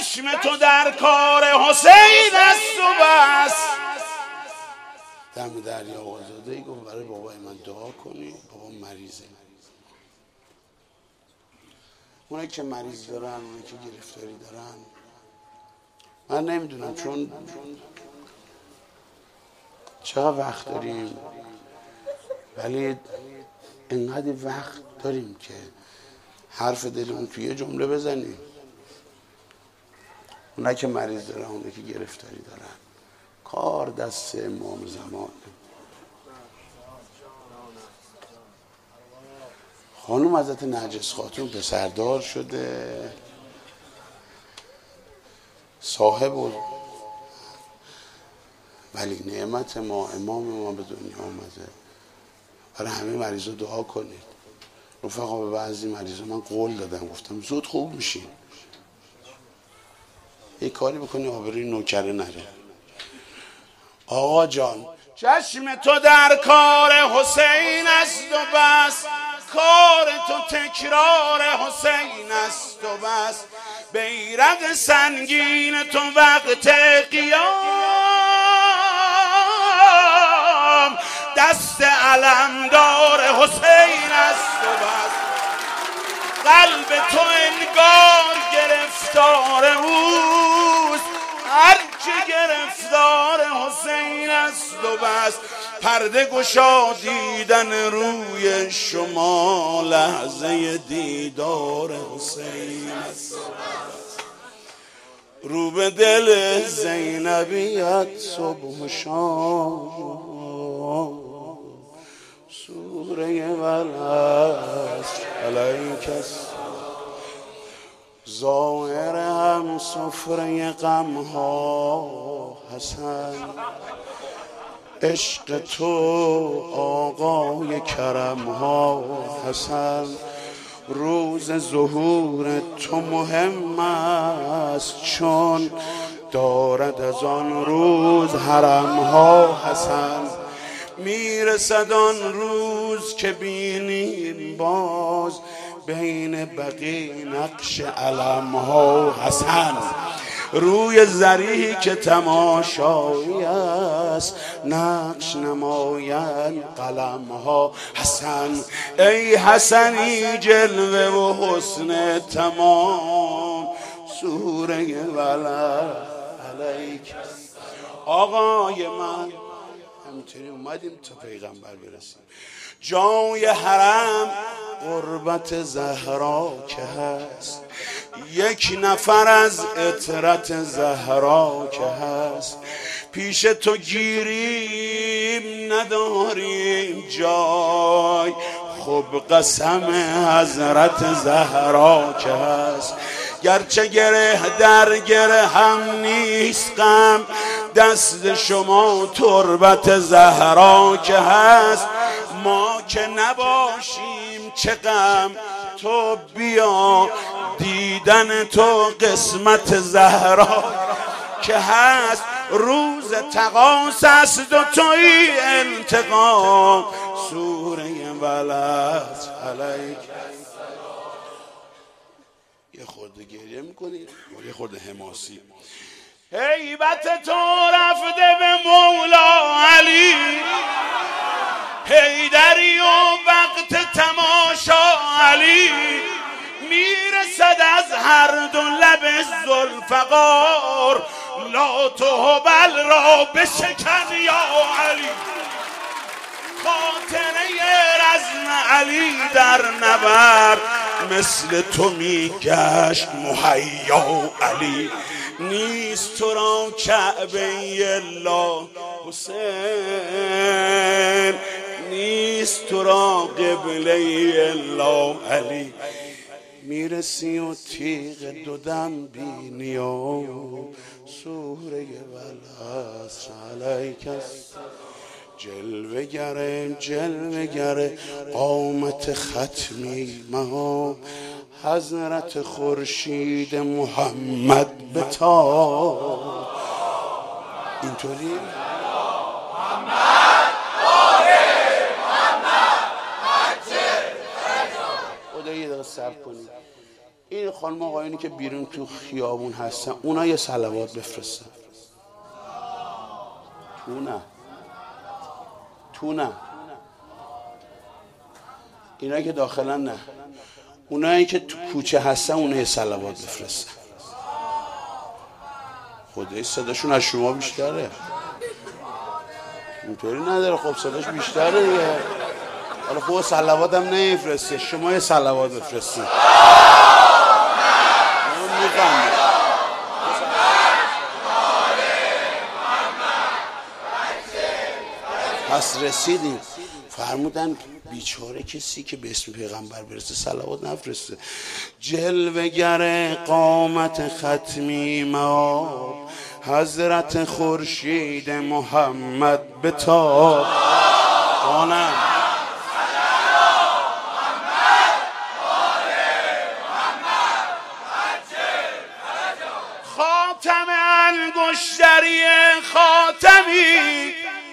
چشم تو در کار حسین است و بس. دم دریا آزاده گفت برای بابای من دعا کنی، بابا مریضه. اونایی که مریض دارن، اونایی که گرفتاری دارن، من نمیدونم چون چقدر وقت داریم، ولی اینقدر وقت داریم که حرف دلمون توی یه جمله بزنیم. اونایی که مریض دارن، اونایی که گرفتاری دارن، کار دست امام زمان. خانم حضرت نرگس خاتون پسردار شده، صاحب ولی نعمت ما، امام ما به دنیا آمده. برای همه مریضا دعا کنید. رفقا به بعضی مریضا من قول دادم، گفتم زود خوب میشین، یه کاری بکنی آبروی نوکره نره. آقا جان چشم تو در کار حسین است و بس، کار تو تکرار حسین است و بس. بیرق سنگین تو وقت قیام، دست علمدار حسین است و بس. قلب تو انگار گرفتار اوست، هرچه گرفتار حسین است و بس. پرده گشا دیدن روی شما، لحظه دیدار حسین است و بس. رو به دل زینبیت صبح و شام، سوره والعصر علیک السلام. ظاهر هم سفره غم ها حسن، عشق تو آقای کرم ها حسن. روز ظهور تو مهم است، چون دارد از آن روز حرم ها حسن. میرسد آن روز که بینیم باز، بین بقی نقش علم ها حسن. روی زری که تماشایی است، نقش نمایند قلم ها حسن. ای حسنی جلوه و حسن تمام، سوره ولد علیک. آقای من همینطوری اومدیم تا پیغمبر برسیم. جای حرم قربت زهرا که هست، یک نفر از عطرت زهرا که هست. پیش تو گیریم نداریم جای، خب قسم حضرت زهرا که هست. گرچه گره در گره هم نیست غم، دست شما تربت زهرا که هست. ما که نباشیم چه غم، تو بیا دیدن تو قسمت زهرا که هست. روز تقاص است و توی انتقام، سوره ولد علیک. یه خورده گریه میکنی، یه خورده حماسی. هیبت تو رفته به مولا علی، حیدری و وقت تماشا علی. میرسد از هر دو لب ذوالفقار، لات و هبل را بشکن یا علی. خاطره رزم علی در نبرد، مثل تو میگشت مهیا علی. نیست تو را کعبه الله حسین، نیست تو را قبله الله علی. میرسی و تیغ دو دم بینی و سوره والعصر علیک السلام. جلوه گره جلوه گره قامت ختمی مها، حضرت خورشید محمد بتا. اینطوری خدا یه دقیقه صبر کنید. این خانم آقایونی که بیرون تو خیابون هستن اونا یه صلوات بفرستن. تو نه اینا که داخلن نه، اونایی که تو کوچه هستن اونا یه صلوات بفرستن. خدای صداشون از شما بیشتره. اینطوری نداره، خب صداش بیشتره دیگه. حالا خب صلوات هم نمیفرسته، شما یه صلوات بفرستید. پس رسیدیم. فرمودن بیچاره کسی که به اسم پیغمبر برسه صلوات نفرسته. جلوه‌گر قامت ختمی ما حضرت خورشید محمد بتاب. آنم خاتم انگشتری خاتمی،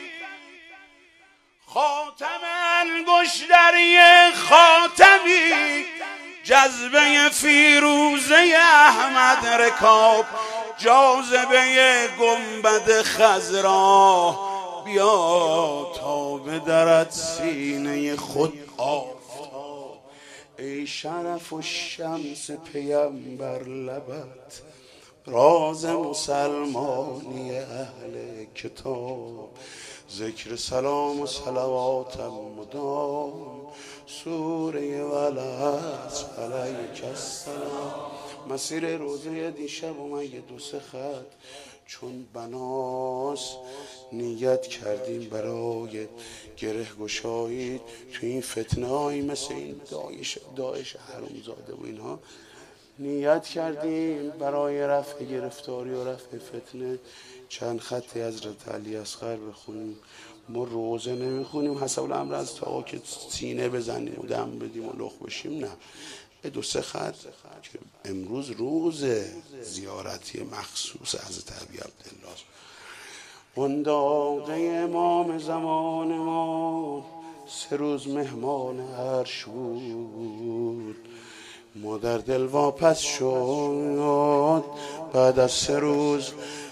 خاتم انگشتری خاتمی، جذبه فیروزه احمد رکاب، جاذبه گنبد خضرا، بیا تا بدرد سینه خود آفتاب. ای شرف و شمس پیمبر لبت، راز مسلمانی اهل کتاب، ذکر سلام و صلواتم مدام، سوره ولعصر علیک السلام. مسیر روزه دیشب و من یه دو سه خط چون بناس نیت کردیم برای گره گشایی تو این فتنه هایی مثل این داعش حرومزاده و اینها. نیت کردیم برای رفع گرفتاری و رفع فتنه چند خطی از حضرت علی اصغر بخونیم. ما روزه نمیخونیم حسب الامر از تا که سینه بزنیم و دم بدیم و لخ بشیم، نه، دو سه خط که امروز روز زیارتی مخصوص حضرت ابی عبدالله، قنداق امام زمان ما 3 روز مهمان عرش بود. مادر دل واپس شد بعد از 3 روز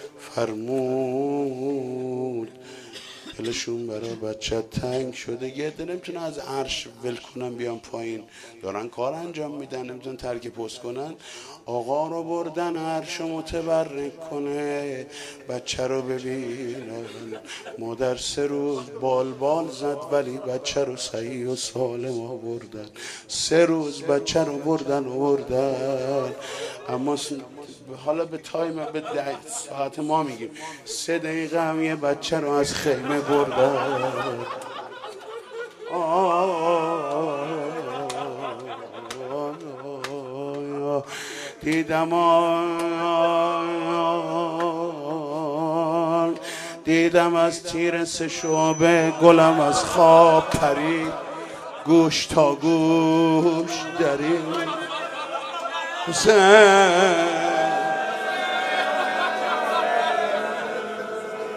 فرمود دلشون برای بچه تنگ شده، یه دل نمیتونه از عرش ول کنن بیان پایین، دارن کار انجام میدن، نمیتونن ترک پست کنن. آقا رو بردن عرش متبرک کنه، بچه رو ببینن. مادر 3 روز بال زد ولی بچه رو صحیح و سالم آوردن. 3 روز بچه رو بردن اما حالا به تایم به ساعت ما میگیم 3 دقیقه هم یه بچه رو از خیمه بردن. دیدم از تیر 3 شعبه گلم از خواب پرید، گوش تا گوش درید. حسین